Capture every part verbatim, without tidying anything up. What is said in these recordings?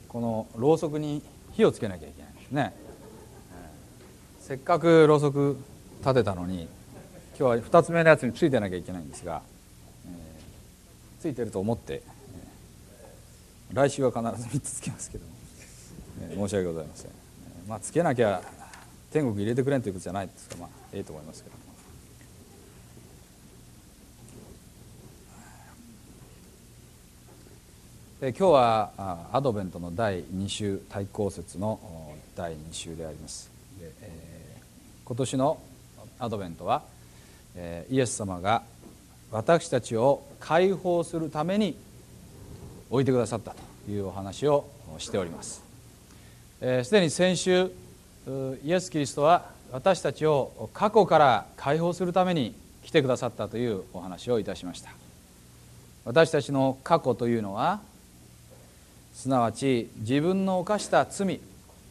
このろうそくに火をつけなきゃいけないんですね。せっかくろうそく立てたのに今日はふたつめのやつについてなきゃいけないんですが、えー、ついてると思って、えー、来週は必ずみっつつけますけども、えー、申し訳ございません。えー、まあつけなきゃ天国入れてくれんということじゃないですか。まあええと思いますけども。今日はアドベントのだいに週、対抗節のだいに週であります。で、えー、今年のアドベントは、えー、イエス様が私たちを解放するために置いてくださったというお話をしております。すで、えー、に先週イエス・キリストは私たちを過去から解放するために来てくださったというお話をいたしました。私たちの過去というのはすなわち自分の犯した罪、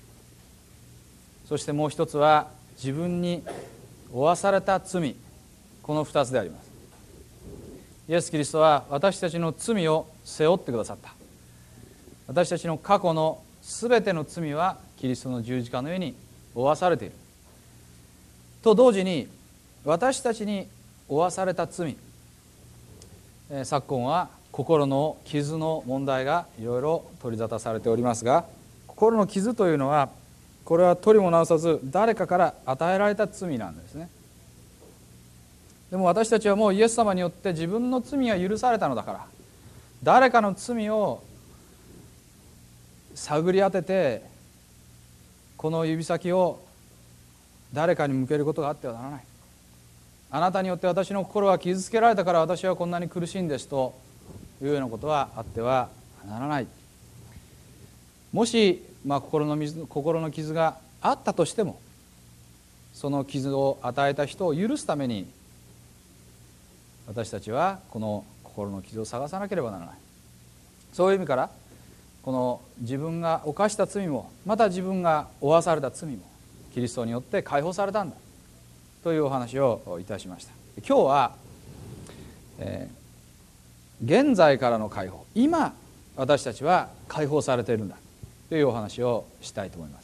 そしてもう一つは自分に負わされた罪、この二つであります。イエス・キリストは私たちの罪を背負ってくださった。私たちの過去のすべての罪はキリストの十字架の上に負わされていると同時に、私たちに負わされた罪、昨今は心の傷の問題がいろいろ取り沙汰されておりますが、心の傷というのはこれは取りも直さず誰かから与えられた罪なんですね。でも私たちはもうイエス様によって自分の罪が許されたのだから、誰かの罪を探り当ててこの指先を誰かに向けることがあってはならない。あなたによって私の心は傷つけられたから私はこんなに苦しいんですというようなことはあってはならない。もし、まあ、心の水、心の傷があったとしても、その傷を与えた人を許すために私たちはこの心の傷を探さなければならない。そういう意味からこの自分が犯した罪も、また自分が負わされた罪もキリストによって解放されたんだというお話をいたしました。今日は、えー現在からの解放、今私たちは解放されているんだというお話をしたいと思います。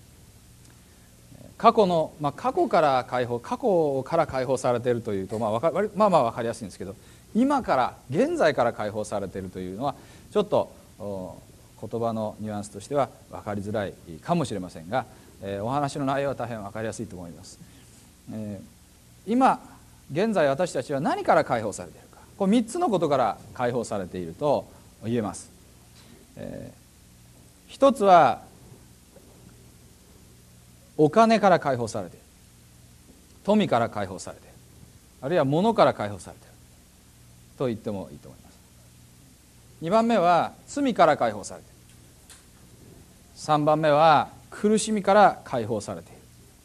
過去の、まあ、過去から解放、過去から解放されているというと、まあ、わかまあまあ分かりやすいんですけど、今から現在から解放されているというのはちょっと言葉のニュアンスとしては分かりづらいかもしれませんが、えー、お話の内容は大変分かりやすいと思います。えー、今現在私たちは何から解放されているか、これみっつのことから解放されていると言えます。えー、一つはお金から解放されている、富から解放されている、あるいは物から解放されていると言ってもいいと思います。にばんめは罪から解放されている、さんばんめは苦しみから解放されている。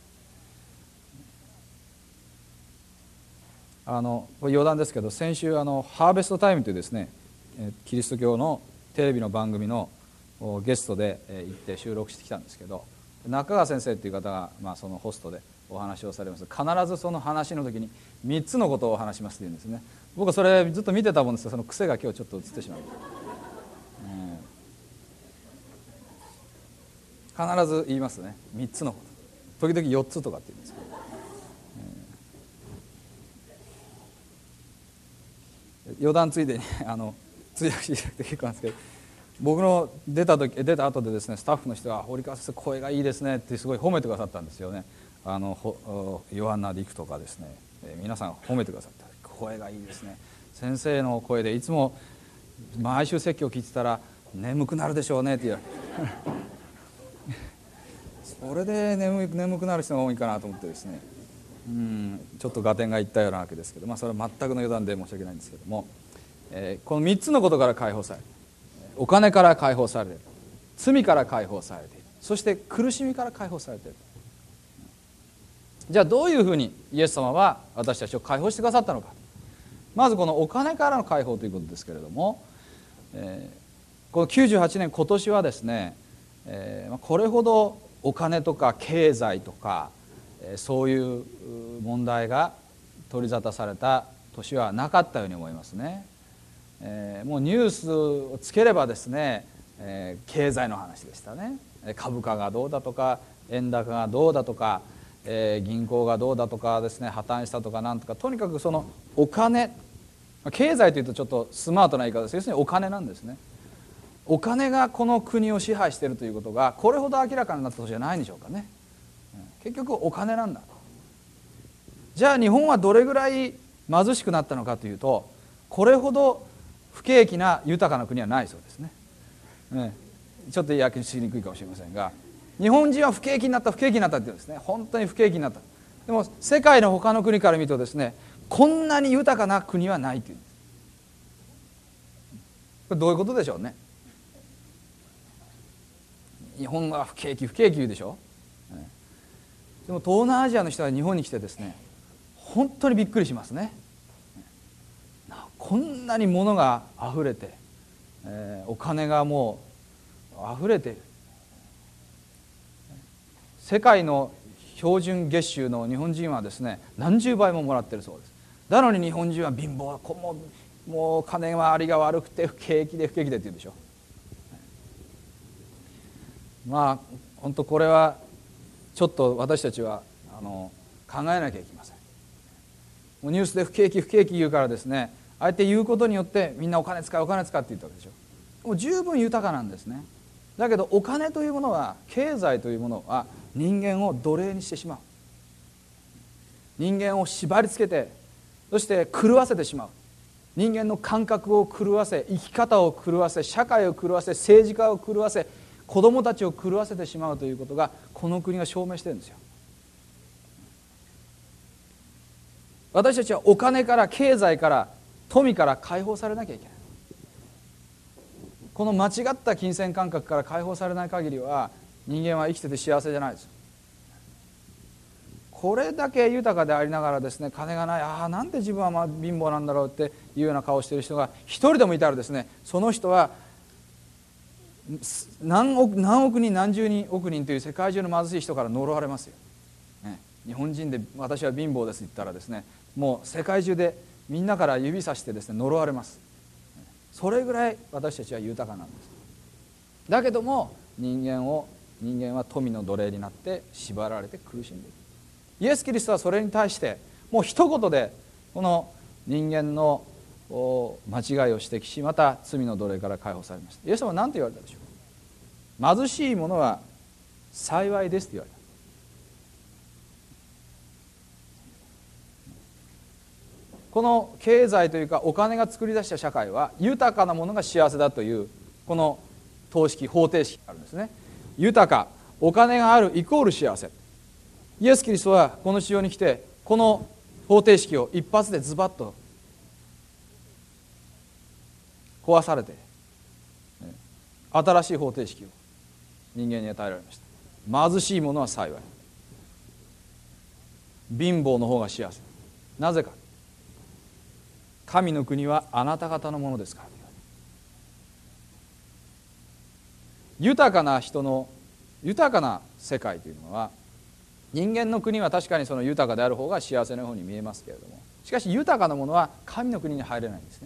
あのこれ余談ですけど、先週あのハーベストタイムというですね、キリスト教のテレビの番組のゲストで行って収録してきたんですけど、中川先生という方が、まあ、そのホストでお話をされます。必ずその話の時にみっつのことをお話しますというんですね。僕はそれずっと見てたもんですが、その癖が今日ちょっと映ってしまう、うん、必ず言いますね、みっつのこと、時々よっつとかって言うんですけど、余談ついでにあの通訳していただいて結構なんですけど、僕の出た時出た後でですね、スタッフの人が堀川先生声がいいですねってすごい褒めてくださったんですよね。あのヨハンナ・ディクとかですね、えー、皆さん褒めてくださった。声がいいですね、先生の声でいつも毎週説教を聞いてたら眠くなるでしょうねって言うそれで 眠, 眠くなる人が多いかなと思ってですね、うんちょっと合点がいったようなわけですけど、まあ、それは全くの余談で申し訳ないんですけども、えー、このみっつのことから解放される、お金から解放される、罪から解放されている、そして苦しみから解放されている。じゃあどういうふうにイエス様は私たちを解放してくださったのか。まずこのお金からの解放ということですけれども、えー、このきゅうじゅうはちねん今年はですね、えー、これほどお金とか経済とかそういう問題が取り沙汰された年はなかったように思いますね。えー、もうニュースをつければですね、 えー、経済の話でしたね。株価がどうだとか円高がどうだとか、えー、銀行がどうだとかですね、破綻したとかなんとか、とにかくそのお金、経済というとちょっとスマートな言い方です。要するにお金なんですね。お金がこの国を支配しているということがこれほど明らかになったことじゃないんでしょうかね。結局お金なんだ。じゃあ日本はどれぐらい貧しくなったのかというと、これほど不景気な豊かな国はないそうですね。ね、ちょっと訳しにくいかもしれませんが、日本人は不景気になった不景気になったって言うんですね。本当に不景気になった。でも世界の他の国から見るとですね、こんなに豊かな国はないというんです。これどういうことでしょうね。日本は不景気不景気言うでしょ。でも東南アジアの人は日本に来てですね、本当にびっくりしますね。こんなに物があふれて、えー、お金がもうあふれている。世界の標準月収の日本人はですね、何十倍ももらっているそうです。なのに日本人は貧乏、もう、もう金回りが悪くて不景気で不景気でって言うでしょ。まあ本当これはちょっと私たちはあの考えなきゃいけません。もうニュースで不景気不景気言うからですね、あえて言うことによってみんなお金使うお金使うって言ったわけでしょ。もう十分豊かなんですね。だけどお金というものは、経済というものは人間を奴隷にしてしまう。人間を縛り付けて、そして狂わせてしまう。人間の感覚を狂わせ、生き方を狂わせ、社会を狂わせ、政治家を狂わせ、子供たちを狂わせてしまうということがこの国が証明しているんですよ。私たちはお金から経済から富から解放されなきゃいけない。この間違った金銭感覚から解放されない限りは人間は生きてて幸せじゃないです。これだけ豊かでありながらですね、金がない、ああなんで自分はまあ貧乏なんだろうっていうような顔をしている人が一人でもいたらですね、その人は何億、何億人何十人億人という世界中の貧しい人から呪われますよ、ね、日本人で私は貧乏ですって言ったらですね、もう世界中でみんなから指さしてですね呪われます。それぐらい私たちは豊かなんです。だけども人間を人間は富の奴隷になって縛られて苦しんでいる。イエス・キリストはそれに対してもう一言でこの人間の間違いを指摘し、また罪の奴隷から解放されました。イエス様は何て言われたでしょうか。貧しい者は幸いですと言われた。この経済というかお金が作り出した社会は豊かなものが幸せだというこの等式方程式があるんですね。豊か、お金があるイコール幸せ。イエス・キリストはこの地上に来てこの方程式を一発でズバッと壊されて新しい方程式を人間に与えられました。貧しい者は幸い、貧乏の方が幸せ。なぜか、神の国はあなた方のものですから。豊かな人の豊かな世界というのは、人間の国は確かにその豊かである方が幸せの方に見えますけれども、しかし豊かなものは神の国に入れないんですね。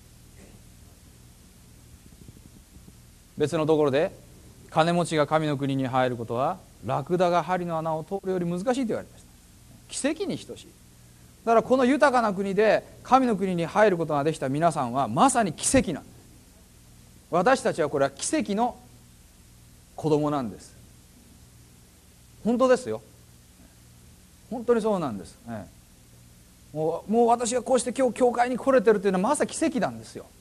別のところで金持ちが神の国に入ることはラクダが針の穴を通るより難しいと言われました。奇跡に等しい。だからこの豊かな国で神の国に入ることができた皆さんはまさに奇跡なんです。私たちはこれは奇跡の子供なんです。本当ですよ。本当にそうなんです、ね、もう、もう私がこうして今日教会に来れてるというのはまさに奇跡なんですよ。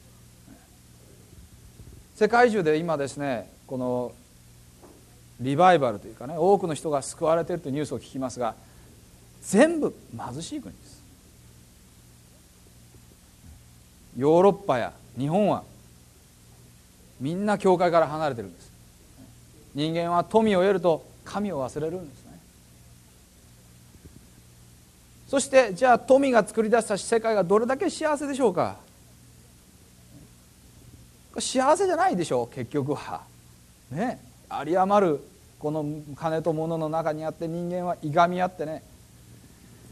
世界中で今ですね、このリバイバルというかね、多くの人が救われているというニュースを聞きますが、全部貧しい国です。ヨーロッパや日本はみんな教会から離れてるんです。人間は富を得ると神を忘れるんですね。そしてじゃあ富が作り出した世界がどれだけ幸せでしょうか。幸せじゃないでしょう結局はね。有り余るこの金と物の中にあって人間はいがみ合ってね、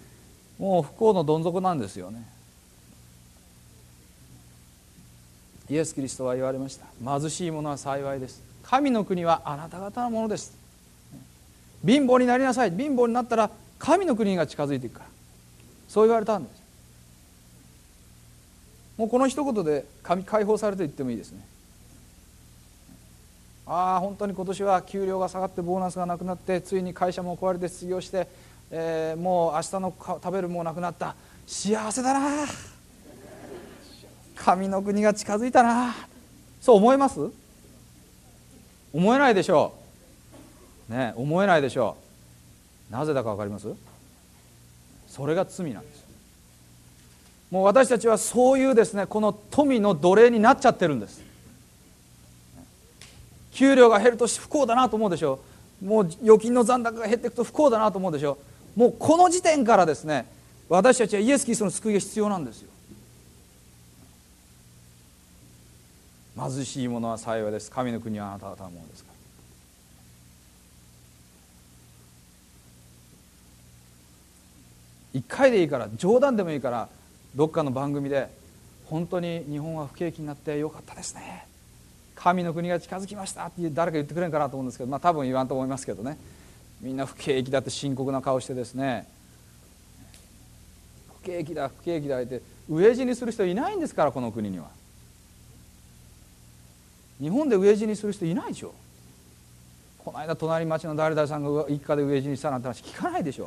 もう不幸のどん底なんですよね。 イエス・キリストは言われました。貧しい者は幸いです。神の国はあなた方のものです。貧乏になりなさい。貧乏になったら神の国が近づいていくから、そう言われたんです。もうこの一言で神解放されていってもいいですね。ああ本当に今年は給料が下がってボーナスがなくなって、ついに会社も壊れて失業して、えー、もう明日の食べるものなくなった、幸せだな、神の国が近づいたな、そう思います？思えないでしょうね。思えないでしょう。なぜだか分かります？それが罪なんです。もう私たちはそういうですね、この富の奴隷になっちゃってるんです。給料が減ると不幸だなと思うでしょう。もう預金の残高が減っていくと不幸だなと思うでしょう。もうこの時点からですね、私たちはイエス・キリストの救いが必要なんですよ。貧しい者は幸いです。神の国はあなた方のものですから。一回でいいから、冗談でもいいから、どっかの番組で本当に日本は不景気になってよかったですね、神の国が近づきましたって誰か言ってくれんかなと思うんですけど、まあ多分言わんと思いますけどね。みんな不景気だって深刻な顔してですね、不景気だ不景気だって飢え死にする人いないんですから、この国には。日本で飢え死にする人いないでしょ。この間隣町の誰々さんが一家で飢え死にしたなんて話聞かないでしょ、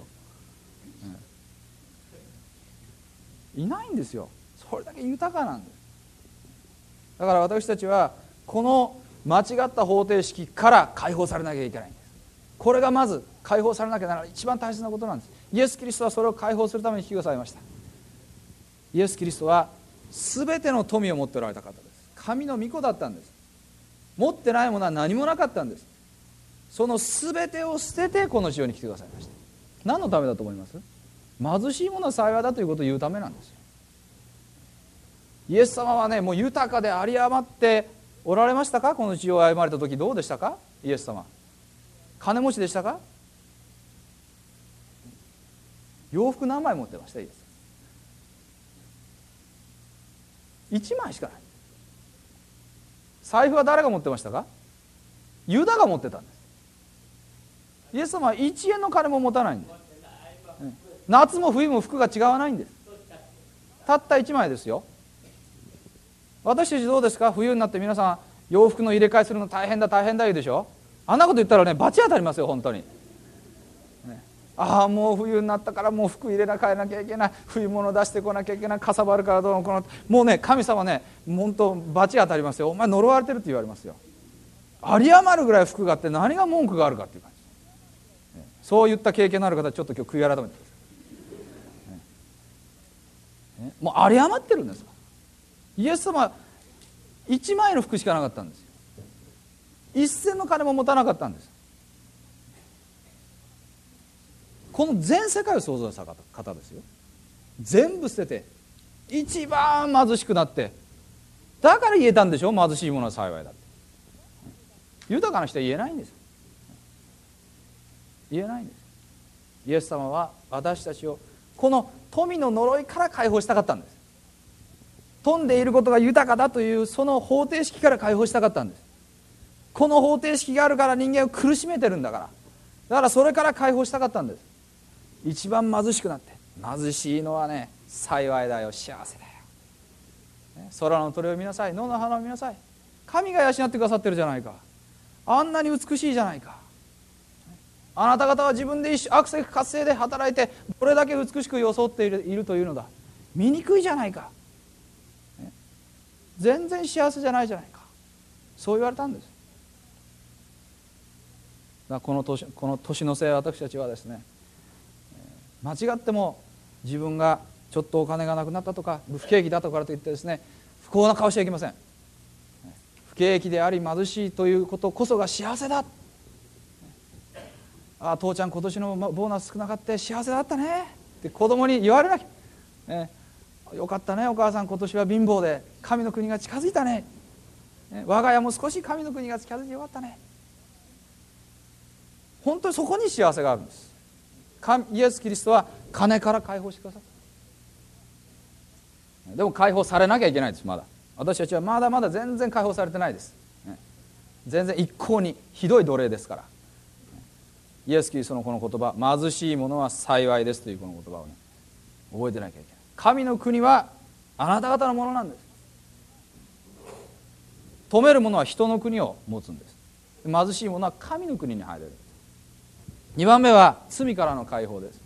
うん、いないんですよ。それだけ豊かなんです。だから私たちはこの間違った方程式から解放されなきゃいけないんです。これがまず解放されなきゃならない一番大切なことなんです。イエス・キリストはそれを解放するために引き寄せられました。イエス・キリストは全ての富を持っておられた方です。神の御子だったんです。持ってないものは何もなかったんです。その全てを捨ててこの地上に来てくださいました。何のためだと思います？貧しい者は幸いだということを言うためなんですよ。イエス様はね、もう豊かで有り余っておられましたか？この地上を歩まれた時どうでしたか？イエス様金持ちでしたか？洋服何枚持ってました？イエスいちまいしかない。財布は誰が持ってましたか？ユダが持ってたんです。イエス様はいちえんの金も持たないんです。夏も冬も服が違わないんです。たったいちまいですよ。私たちどうですか？冬になって皆さん洋服の入れ替えするの大変だ大変だ言うでしょ。あんなこと言ったらね、罰当たりますよ本当に、ね、ああもう冬になったからもう服入れ替えなきゃいけない、冬物出してこなきゃいけない、かさばるからどうのこの、もうね神様ね本当罰当たりますよ。お前呪われてるって言われますよ。有り余るぐらい服があって何が文句があるかっていう感じ、ね、そういった経験のある方はちょっと今日悔い改めてください、ねね、もう有り余ってるんです。イエス様いちまいの服しかなかったんですよ。一銭の金も持たなかったんです。この全世界を創造した方ですよ。全部捨てて一番貧しくなって、だから言えたんでしょ、貧しい者は幸いだって。豊かな人は言えないんです。言えないんです。イエス様は私たちをこの富の呪いから解放したかったんです。富んでいることが豊かだというその方程式から解放したかったんです。この方程式があるから人間を苦しめてるんだから、だからそれから解放したかったんです。一番貧しくなって、貧しいのはね幸いだよ、幸せだよ、ね、空の鳥を見なさい、野の花を見なさい、神が養ってくださってるじゃないか、あんなに美しいじゃないか、あなた方は自分で一生悪せ活性で働いてどれだけ美しく装っている、いるというのだ、醜いじゃないか、ね、全然幸せじゃないじゃないか、そう言われたんです。だからこの年、この年のせい私たちはですね、間違っても自分がちょっとお金がなくなったとか不景気だとかといってですね、不幸な顔しちゃいけません。不景気であり貧しいということこそが幸せだ。ああ父ちゃん今年のボーナス少なかった幸せだったねって子供に言われなきゃ、ね、よかったねお母さん今年は貧乏で神の国が近づいたね、ね、我が家も少し神の国が近づいてよかったね。本当にそこに幸せがあるんです。イエス・キリストは金から解放してくださった。でも解放されなきゃいけないです。まだ私たちはまだまだ全然解放されてないです。全然一向にひどい奴隷ですから。イエス・キリストのこの言葉、貧しい者は幸いですというこの言葉をね、覚えてなきゃいけない。神の国はあなた方のものなんです。富める者は人の国を持つんです。貧しい者は神の国に入れる。にばんめは罪からの解放です。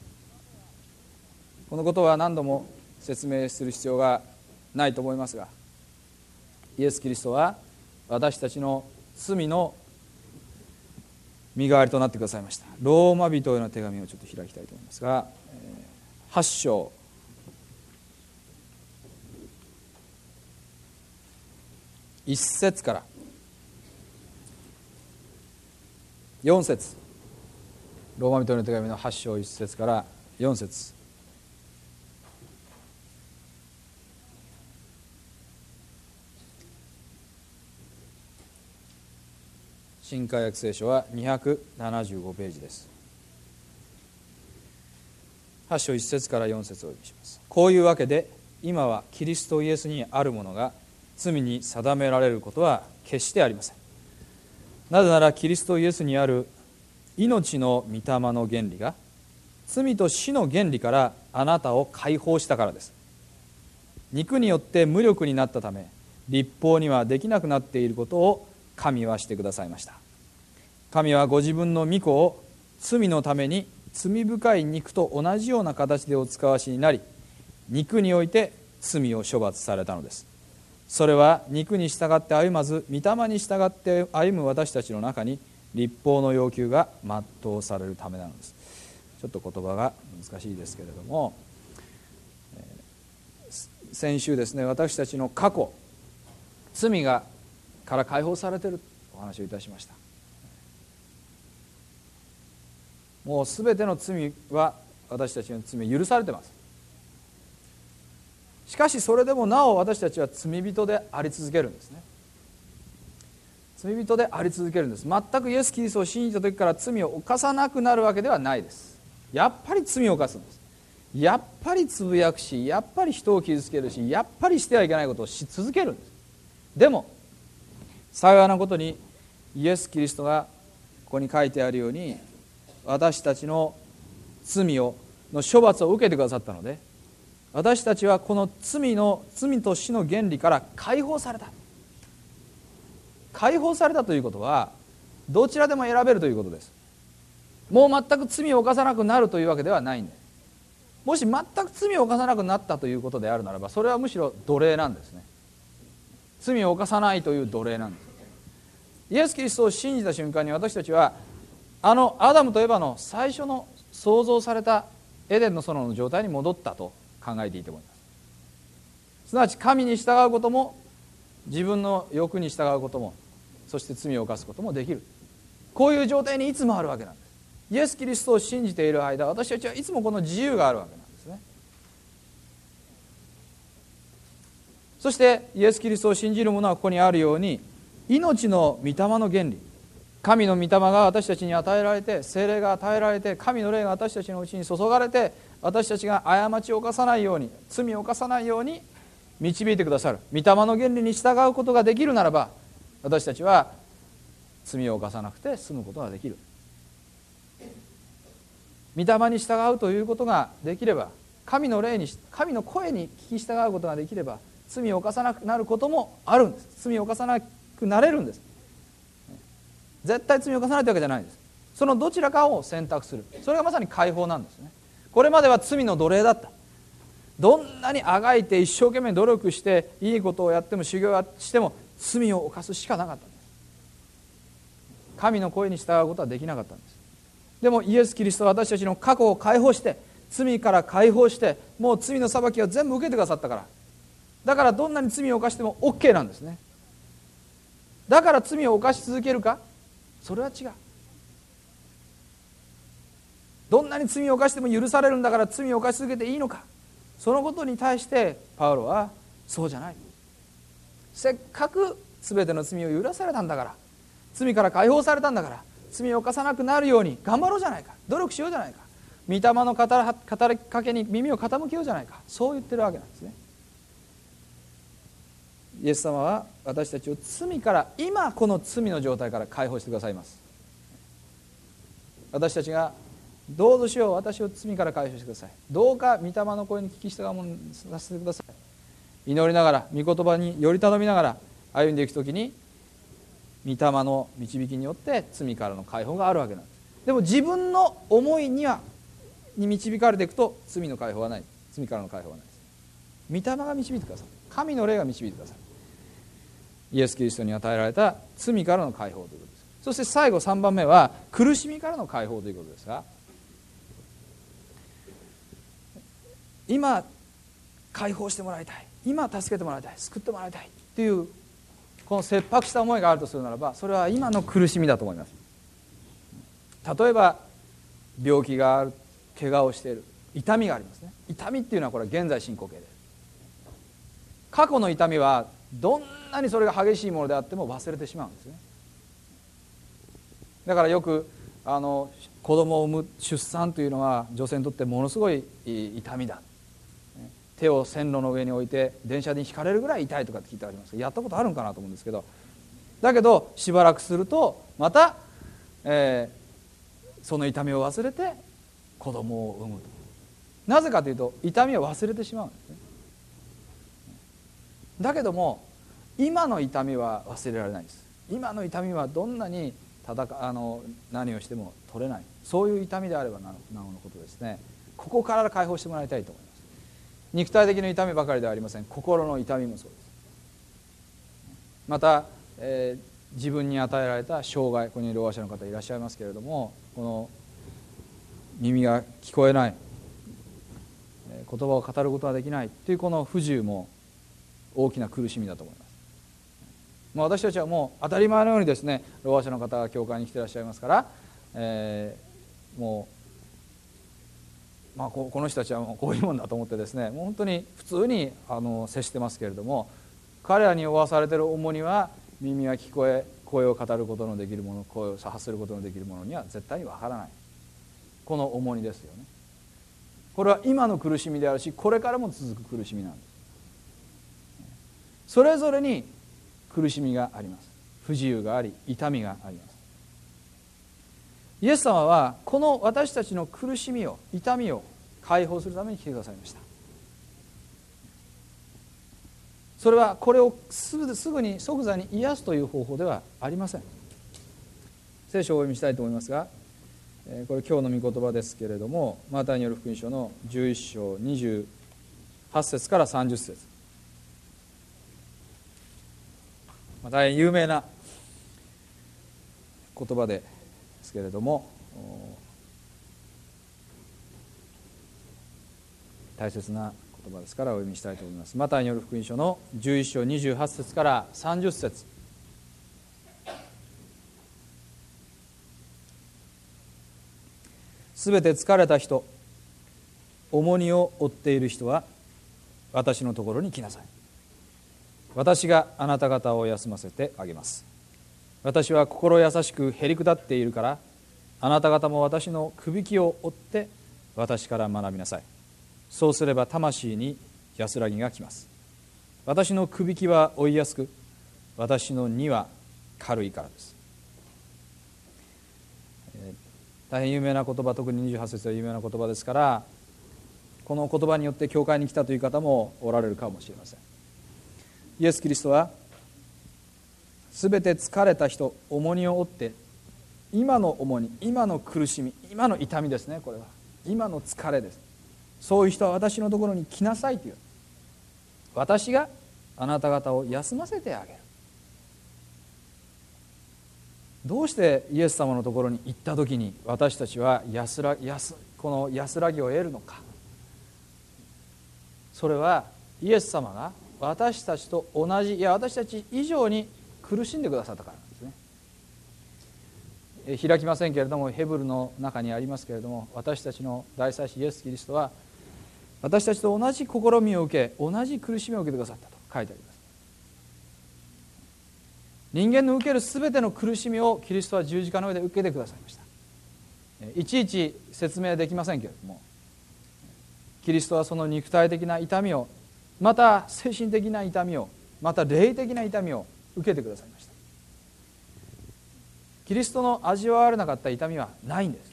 このことは何度も説明する必要がないと思いますが、イエス・キリストは私たちの罪の身代わりとなってくださいました。ローマ人への手紙をちょっと開きたいと思いますが、はち章いち節からよん節、ローマ人への手紙のはち章いち節からよん節。新海訳聖書はにひゃくななじゅうごページです。はち章いち節からよん節をお読みします。こういうわけで今はキリストイエスにあるものが罪に定められることは決してありません。なぜならキリストイエスにある命の御霊の原理が罪と死の原理からあなたを解放したからです。肉によって無力になったため律法にはできなくなっていることを神はしてくださいました。神はご自分の御子を罪のために罪深い肉と同じような形でお使わしになり、肉において罪を処罰されたのです。それは肉に従って歩まず御霊に従って歩む私たちの中に律法の要求が全うされるためなのです。ちょっと言葉が難しいですけれども、先週ですね、私たちの過去、罪がから解放されているとお話をいたしました。もうすべての罪は私たちの罪許されています。しかしそれでもなお私たちは罪人であり続けるんですね。罪人であり続けるんです。全くイエス・キリストを信じた時から罪を犯さなくなるわけではないです。やっぱり罪を犯すんです。やっぱりつぶやくし、やっぱり人を傷つけるし、やっぱりしてはいけないことをし続けるんです。でも幸いなことにイエス・キリストがここに書いてあるように私たちの罪をの処罰を受けてくださったので、私たちはこの罪の罪と死の原理から解放された。解放されたということはどちらでも選べるということです。もう全く罪を犯さなくなるというわけではないんです。もし全く罪を犯さなくなったということであるならば、それはむしろ奴隷なんですね。罪を犯さないという奴隷なんです。イエス・キリストを信じた瞬間に私たちはあのアダムとエバの最初の創造されたエデンの園の状態に戻ったと考えていいと思います。すなわち神に従うことも自分の欲に従うことも、そして罪を犯すこともできる、こういう状態にいつもあるわけなんです。イエス・キリストを信じている間、私たちはいつもこの自由があるわけなんですね。そしてイエス・キリストを信じる者はここにあるように命の御霊の原理、神の御霊が私たちに与えられて、聖霊が与えられて、神の霊が私たちのうちに注がれて、私たちが過ちを犯さないように、罪を犯さないように導いてくださる御霊の原理に従うことができるならば、私たちは罪を犯さなくて済むことができる。御霊に従うということができれば、神の霊に、神の声に聞き従うことができれば、罪を犯さなくなることもあるんです。罪を犯さなくなれるんです。絶対罪を犯さないというわけじゃないんです。そのどちらかを選択する、それがまさに解放なんですね。これまでは罪の奴隷だった。どんなにあがいて一生懸命努力していいことをやっても修行をしても罪を犯すしかなかったんです。神の声に従うことはできなかったんです。でもイエス・キリストは私たちの過去を解放して、罪から解放して、もう罪の裁きを全部受けてくださったから、だからどんなに罪を犯しても OK なんですね。だから罪を犯し続けるか、それは違う。どんなに罪を犯しても許されるんだから罪を犯し続けていいのか、そのことに対してパウロはそうじゃない、せっかく全ての罪を許されたんだから、罪から解放されたんだから、罪を犯さなくなるように頑張ろうじゃないか、努力しようじゃないか、御霊の語りかけに耳を傾けようじゃないか、そう言ってるわけなんですね。 イエス様は私たちを罪から、今この罪の状態から解放してくださいます。私たちがどうぞ主よ、私を罪から解放してください、どうか御霊の声に聞き従うものにさせてください、祈りながら御言葉により頼みながら歩んでいくときに、御霊の導きによって罪からの解放があるわけなんです。でも自分の思いにはに導かれていくと罪の解放はない、罪からの解放はないです。御霊が導いてください、神の霊が導いてください。イエス・キリストに与えられた罪からの解放ということです。そして最後さんばんめは苦しみからの解放ということですが、今解放してもらいたい、今助けてもらいたい、救ってもらいたいというこの切迫した思いがあるとするならば、それは今の苦しみだと思います。例えば病気がある、怪我をしている、痛みがありますね。痛みっていうのはこれは現在進行形で、過去の痛みはどんなにそれが激しいものであっても忘れてしまうんですね。だからよくあの子供を産む出産というのは女性にとってものすごい痛みだ、手を線路の上に置いて電車にひかれるぐらい痛いとかって聞いてあります。やったことあるんかなと思うんですけど、だけどしばらくするとまた、えー、その痛みを忘れて子供を産むと。なぜかというと痛みを忘れてしまうんですね。だけども今の痛みは忘れられないです。今の痛みはどんなに戦あの何をしても取れない、そういう痛みであればなおのことですね。ここから解放してもらいたいと思います。肉体的な痛みばかりではありません。心の痛みもそうです。また、えー、自分に与えられた障害、ここにろう者の方いらっしゃいますけれども、この耳が聞こえない、言葉を語ることができないというこの不自由も大きな苦しみだと思います。まあ、私たちはもう当たり前のようにですね、ろう者の方が教会に来ていらっしゃいますから、えー、もう、まあ、こ, この人たちはもうこういうもんだと思ってですね、もう本当に普通にあの接してますけれども、彼らに負わされている重荷は、耳が聞こえ、声を語ることのできるもの、声を発することのできるものには絶対にわからない、この重荷ですよね。これは今の苦しみであるし、これからも続く苦しみなんです。それぞれに苦しみがあります。不自由があり、痛みがあります。イエス様はこの私たちの苦しみを、痛みを解放するために来てくださいました。それはこれをすぐ、すぐに即座に癒すという方法ではありません。聖書をお読みしたいと思いますが、これ今日の御言葉ですけれども、マタイによる福音書のじゅういっ章にじゅうはち節からさんじゅっ節、大変有名な言葉ですけれども、大切な言葉ですからお読みしたいと思います。マタイによる福音書のじゅういっ章にじゅうはち節からさんじゅっ節。すべて疲れた人、重荷を負っている人は私のところに来なさい。私があなた方を休ませてあげます。私は心優しくへりくだっているから、あなた方も私のくびきを追って私から学びなさい。そうすれば魂に安らぎがきます。私のくびきは追いやすく、私の荷は軽いからです。えー、大変有名な言葉、特ににじゅうはち節は有名な言葉ですから、この言葉によって教会に来たという方もおられるかもしれません。イエス・キリストは、すべて疲れた人、重荷を負って、今の重荷、今の苦しみ、今の痛みですね、これは今の疲れです。そういう人は私のところに来なさいという、私があなた方を休ませてあげる。どうしてイエス様のところに行った時に私たちは安ら安この安らぎを得るのか。それはイエス様が私たちと同じ、いや私たち以上に苦しんでくださったからなんですね。え開きませんけれども、ヘブルの中にありますけれども、私たちの大祭司イエス・キリストは私たちと同じ試みを受け、同じ苦しみを受けてくださったと書いてあります。人間の受けるすべての苦しみをキリストは十字架の上で受けてくださいました。いちいち説明できませんけれども、キリストはその肉体的な痛みを、また精神的な痛みを、 また霊的な痛みを受けてくださいました。キリストの味わわれなかった痛みはないんです。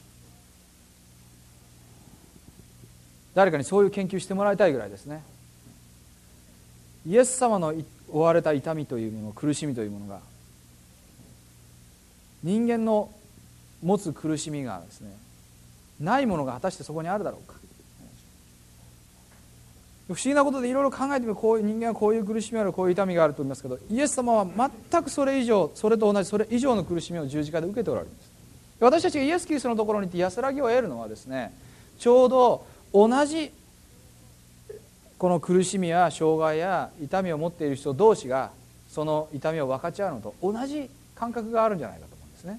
誰かにそういう研究してもらいたいぐらいですね。イエス様の負われた痛みというもの、苦しみというものが、人間の持つ苦しみがですね、ないものが果たしてそこにあるだろうか。不思議なことでいろいろ考えてみる、こういう人間はこういう苦しみがある、こういう痛みがあると言いますけど、イエス様は全くそれ以上、それと同じそれ以上の苦しみを十字架で受けておられるんです。私たちがイエス・キリストのところに行って安らぎを得るのはですね、ちょうど同じこの苦しみや障害や痛みを持っている人同士がその痛みを分かち合うのと同じ感覚があるんじゃないかと思うんですね。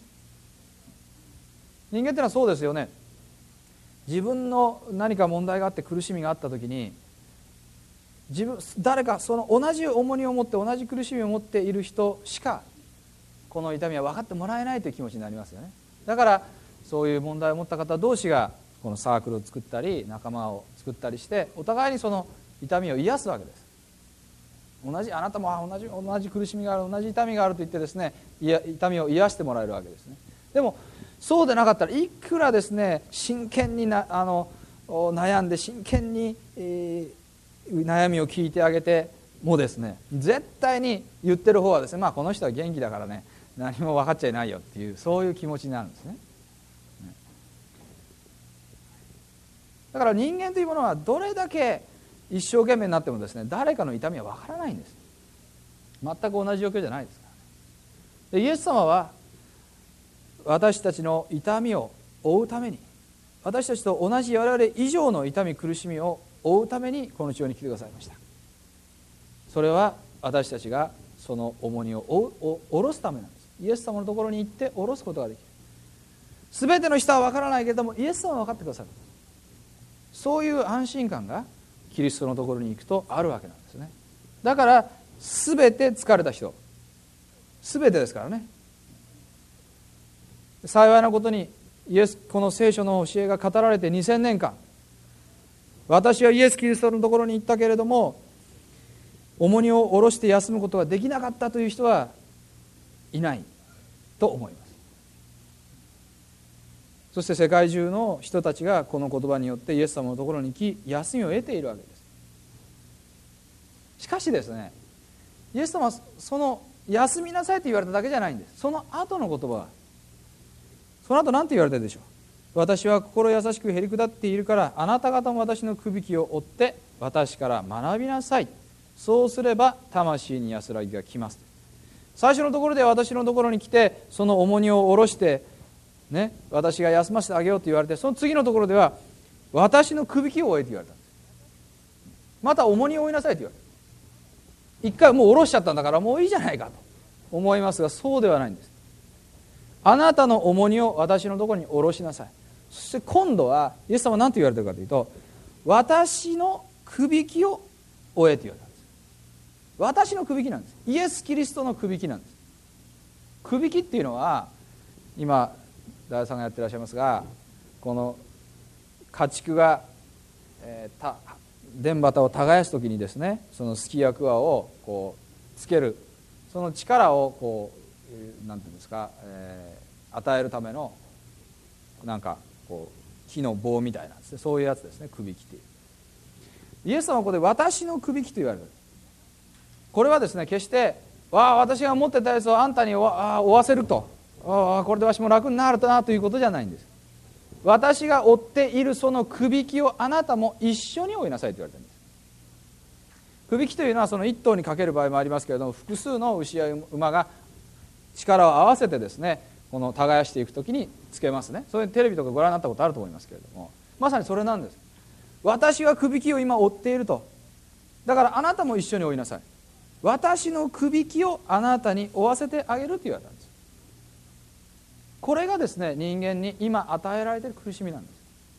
人間ってのはそうですよね。自分の何か問題があって苦しみがあった時に、自分誰かその同じ重荷を持って同じ苦しみを持っている人しかこの痛みは分かってもらえないという気持ちになりますよね。だからそういう問題を持った方同士がこのサークルを作ったり仲間を作ったりしてお互いにその痛みを癒すわけです。同じあなたも同じ同じ苦しみがある、同じ痛みがあると言ってですね、痛みを癒してもらえるわけですね。でもそうでなかったらいくらですね真剣になあの悩んで真剣に、えー悩みを聞いてあげてもですね、絶対に言ってる方はですね、まあこの人は元気だからね何も分かっちゃいないよっていう、そういう気持ちになるんですね。だから人間というものはどれだけ一生懸命になってもですね、誰かの痛みは分からないんです。全く同じ状況じゃないですから。でイエス様は私たちの痛みを負うために、私たちと同じ我々以上の痛み苦しみを負うためにこの地上に来てくださいました。それは私たちがその重荷を下ろすためなんです。イエス様のところに行って下ろすことができる。すべての人は分からないけれどもイエス様は分かってくださる。そういう安心感がキリストのところに行くとあるわけなんですね。だからすべて疲れた人、すべてですからね。幸いなことにイエスこの聖書の教えが語られてにせんねんかん、私はイエス・キリストのところに行ったけれども重荷を下ろして休むことができなかったという人はいないと思います。そして世界中の人たちがこの言葉によってイエス様のところに行き休みを得ているわけです。しかしですね、イエス様はその休みなさいと言われただけじゃないんです。その後の言葉は、その後何て言われたでしょう。私は心優しくへりくだっているからあなた方も私のくびきを追って私から学びなさい。そうすれば魂に安らぎが来ます。最初のところで私のところに来てその重荷を下ろして、ね、私が休ませてあげようと言われて、その次のところでは私のくびきを追えと言われたんです。また重荷を追いなさいと言われた。一回もう下ろしちゃったんだからもういいじゃないかと思いますが、そうではないんです。あなたの重荷を私のところに下ろしなさい。そして今度はイエス様は何て言われているかというと、私のくびきを追えと言われたんです。私のくびきなんです。イエス・キリストのくびきなんです。くびきっていうのは今大田さんがやってらっしゃいますが、この家畜が、えー、た田畑を耕す時にですね、そのすきやくわをこうつけるその力をこうなんていうんですか、えー、与えるためのなんかこう木の棒みたいなんですね。そういうやつですね、くびきっていう。イエス様はここで私のくびきと言われる。これはですね、決してわあ私が持ってたやつをあんたに負わせると、ああこれでわしも楽になるなということじゃないんです。私が追っているそのくびきをあなたも一緒に追いなさいと言われているんです。くびきというのはその一頭にかける場合もありますけれども、複数の牛や馬が力を合わせてですね、この耕していくときにつけますね。それテレビとかご覧になったことあると思いますけれども、まさにそれなんです。私はくびきを今追っていると、だからあなたも一緒に追いなさい。私のくびきをあなたに追わせてあげると言われたんです。これがですね、人間に今与えられている苦しみなんです。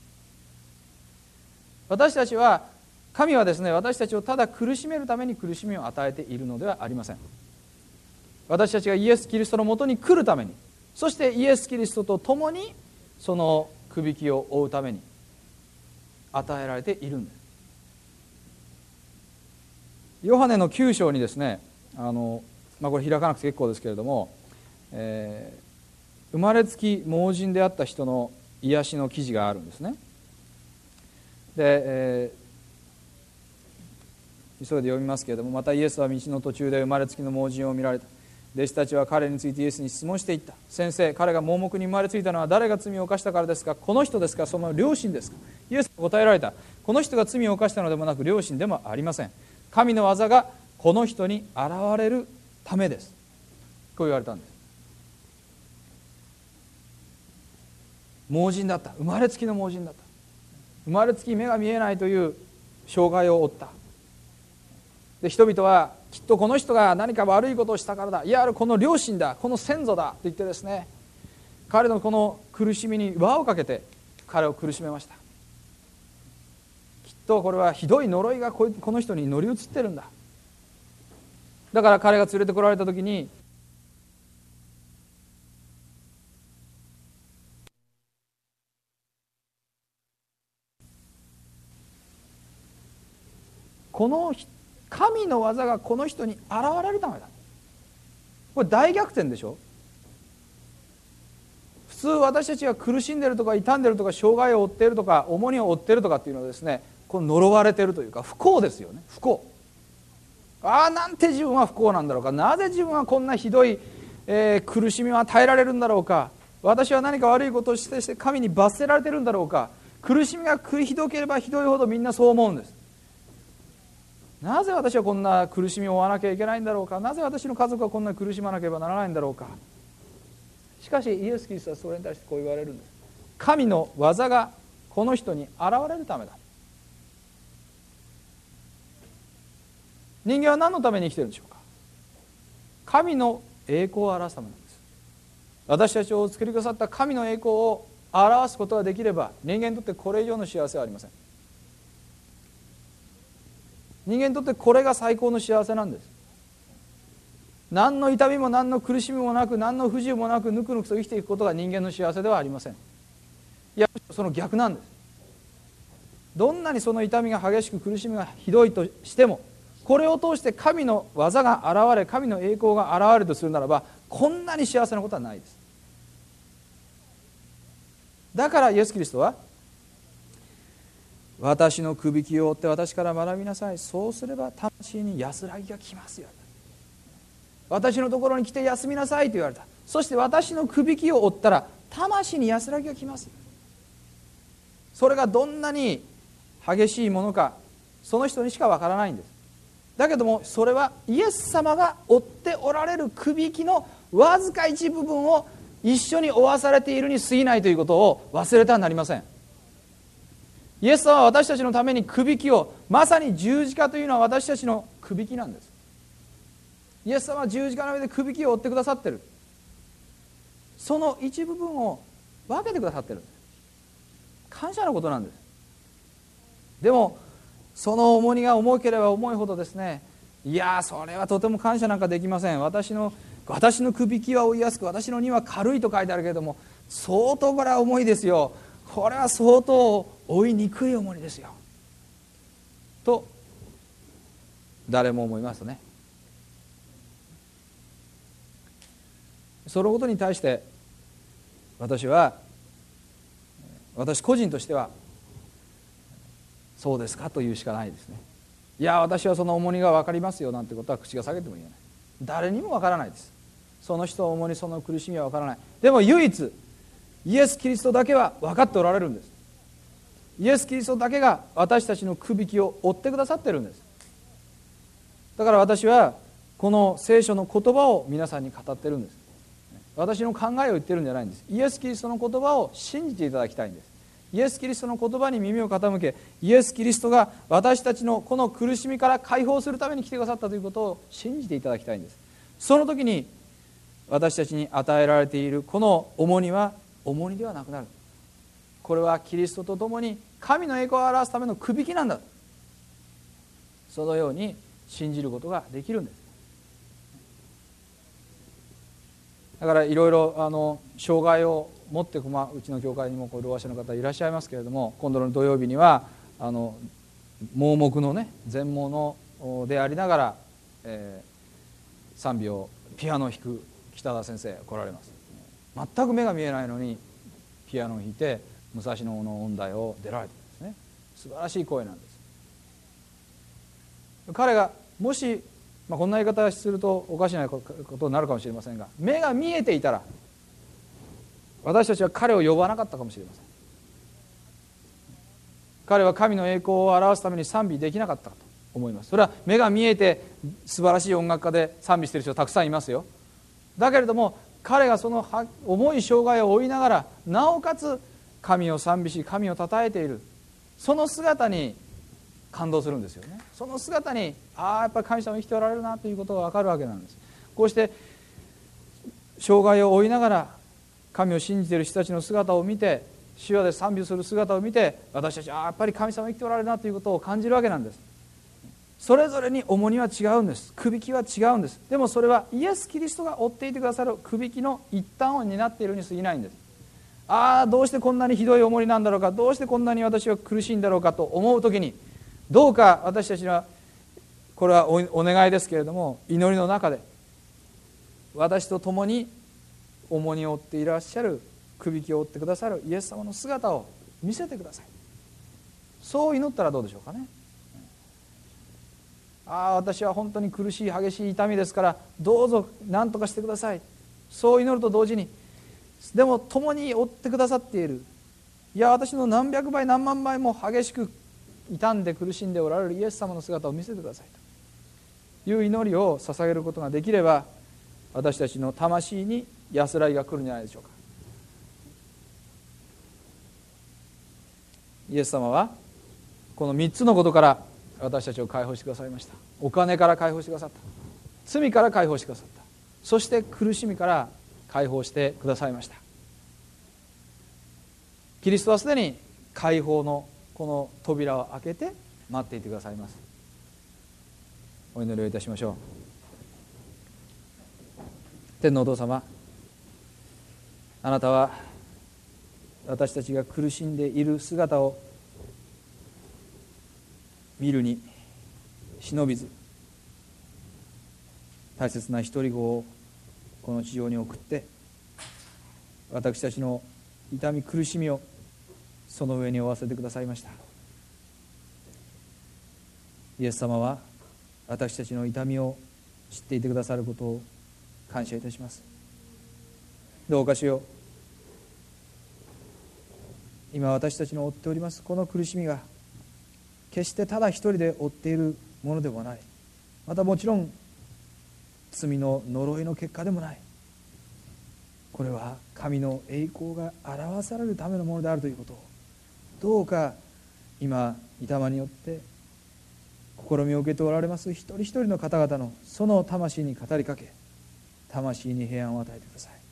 私たちは神はですね、私たちをただ苦しめるために苦しみを与えているのではありません。私たちがイエス・キリストのもとに来るために、そしてイエス・キリストと共にそのくびきを追うために与えられているんです。ヨハネのきゅう章にですね、 あの、まあ、これ開かなくて結構ですけれども、えー生まれつき盲人であった人の癒しの記事があるんですね。で、えー、急いで読みますけれども、またイエスは道の途中で生まれつきの盲人を見られた。弟子たちは彼についてイエスに質問していった。先生、彼が盲目に生まれついたのは誰が罪を犯したからですか？この人ですか、その両親ですか？イエスは答えられた。この人が罪を犯したのでもなく両親でもありません。神の技がこの人に現れるためです。こう言われたんです。盲人だった。生まれつきの盲人だった。生まれつき目が見えないという障害を負った。で、人々はきっとこの人が何か悪いことをしたからだ、いやこの両親だ、この先祖だと言ってですね、彼のこの苦しみに輪をかけて彼を苦しめました。きっとこれはひどい呪いがこの人に乗り移ってるんだ。だから彼が連れてこられた時に、この神の技がこの人に現れるためだ。これ大逆転でしょ。普通私たちが苦しんでるとか痛んでるとか障害を負っているとか重荷を負っているとかっていうのはですね、この呪われているというか不幸ですよね。不幸。ああ、なんて自分は不幸なんだろうか、なぜ自分はこんなひどい、えー、苦しみを与えられるんだろうか、私は何か悪いことをしてして神に罰せられてるんだろうか。苦しみがひどければひどいほどみんなそう思うんです。なぜ私はこんな苦しみを負わなきゃいけないんだろうか、なぜ私の家族はこんな苦しまなければならないんだろうか。しかしイエス・キリストはそれに対してこう言われるんです。神の技がこの人に現れるためだ。人間は何のために生きているんでしょうか。神の栄光を表すためなんです。私たちを作りくださった神の栄光を表すことができれば、人間にとってこれ以上の幸せはありません。人間にとってこれが最高の幸せなんです。何の痛みも何の苦しみもなく、何の不自由もなく、ぬくぬくと生きていくことが人間の幸せではありません。いや、その逆なんです。どんなにその痛みが激しく苦しみがひどいとしても、これを通して神の技が現れ、神の栄光が現れるとするならば、こんなに幸せなことはないです。だからイエス・キリストは、私のくびきを追って私から学びなさい、そうすれば魂に安らぎが来ますよ。私のところに来て休みなさいと言われた。そして私のくびきを追ったら魂に安らぎが来ますよ。それがどんなに激しいものか、その人にしかわからないんです。だけどもそれはイエス様が追っておられるくびきのわずか一部分を一緒に負わされているに過ぎないということを忘れてはなりません。イエス様は私たちのためにくびきを、まさに十字架というのは私たちのくびきなんです。イエス様は十字架の上でくびきを負ってくださっている。その一部分を分けてくださっている。感謝のことなんです。でもその重荷が重ければ重いほどですね、いやそれはとても感謝なんかできません。私の私のくびきは負いやすく、私の荷は軽いと書いてあるけれども、相当これは重いですよ。これは相当負いにくい重荷ですよと誰も思いますね。そのことに対して私は私個人としてはそうですかと言うしかないですね。いや私はその重荷が分かりますよなんてことは口が裂けても言えない。誰にも分からないです。その人の重荷、その苦しみは分からない。でも唯一イエス・キリストだけは分かっておられるんです。イエス・キリストだけが私たちのくびきを追ってくださっているんです。だから私はこの聖書の言葉を皆さんに語ってるんです。私の考えを言ってるんじゃないんです。イエス・キリストの言葉を信じていただきたいんです。イエス・キリストの言葉に耳を傾け、イエス・キリストが私たちのこの苦しみから解放するために来てくださったということを信じていただきたいんです。その時に私たちに与えられているこの重荷は重荷ではなくなる。これはキリストと共に神の栄光を表すためのくびきなんだ。そのように信じることができるんです。だからいろいろあの障害を持って、まあ、うちの教会にもこうろう者の方いらっしゃいますけれども、今度の土曜日にはあの盲目のね全盲のでありながら、え賛美をピアノを弾く北田先生来られます。全く目が見えないのにピアノを弾いて武蔵野の音大を出られてるんですね。素晴らしい声なんです。彼がもし、まあ、こんな言い方するとおかしなことになるかもしれませんが、目が見えていたら私たちは彼を呼ばなかったかもしれません。彼は神の栄光を表すために賛美できなかったと思います。それは目が見えて素晴らしい音楽家で賛美している人たくさんいますよ。だけれども彼がその重い障害を負いながらなおかつ神を賛美し神を称えている、その姿に感動するんですよね。その姿にああやっぱり神様生きておられるなということが分かるわけなんです。こうして障害を負いながら神を信じている人たちの姿を見て、主よで賛美する姿を見て、私たちはやっぱり神様生きておられるなということを感じるわけなんです。それぞれに重荷は違うんです。くびきは違うんです。でもそれはイエス・キリストが負っていてくださるくびきの一端を担っているに過ぎないんです。ああどうしてこんなにひどい重荷なんだろうか、どうしてこんなに私は苦しいんだろうかと思うときに、どうか私たちはこれは お, お願いですけれども、祈りの中で私と共に重荷を負っていらっしゃる、くびきを負ってくださるイエス様の姿を見せてください。そう祈ったらどうでしょうかね。ああ私は本当に苦しい激しい痛みですからどうぞ何とかしてください、そう祈ると同時に、でも共に負ってくださっている、いや私の何百倍何万倍も激しく傷んで苦しんでおられるイエス様の姿を見せてくださいという祈りを捧げることができれば、私たちの魂に安らぎが来るんじゃないでしょうか。イエス様はこのみっつのことから私たちを解放してくださいました。お金から解放してくださった、罪から解放してくださった、そして苦しみから解放してくださいました。キリストはすでに解放のこの扉を開けて待っていてくださいます。お祈りをいたしましょう。天のお父様、あなたは私たちが苦しんでいる姿を見るに忍びず、大切な一人子をこの地上に送って、私たちの痛み苦しみをその上に負わせてくださいました。イエス様は私たちの痛みを知っていてくださることを感謝いたします。どうかしよう、今私たちの負っておりますこの苦しみが決してただ一人で負っているものでもない、またもちろん罪の呪いの結果でもない、これは神の栄光が表されるためのものであるということを、どうか今御霊によって試みを受けておられます一人一人の方々のその魂に語りかけ、魂に平安を与えてください。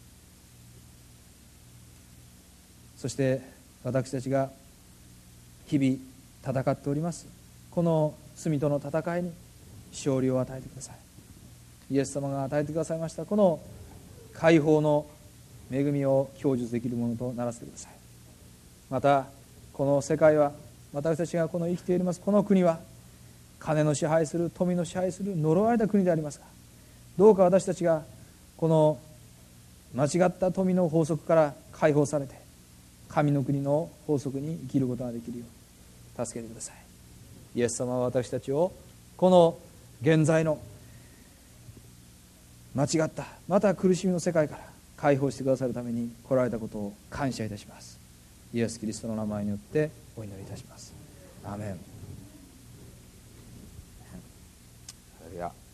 そして私たちが日々戦っておりますこの罪との戦いに勝利を与えてください。イエス様が与えてくださいましたこの解放の恵みを享受できるものとならせてください。またこの世界は、私たちがこの生きていますこの国は金の支配する、富の支配する呪われた国でありますが、どうか私たちがこの間違った富の法則から解放されて神の国の法則に生きることができるよう助けてください。イエス様は私たちをこの現在の間違ったまた苦しみの世界から解放してくださるために来られたことを感謝いたします。イエス・キリストの名前によってお祈りいたします。アーメン。ハレルヤ。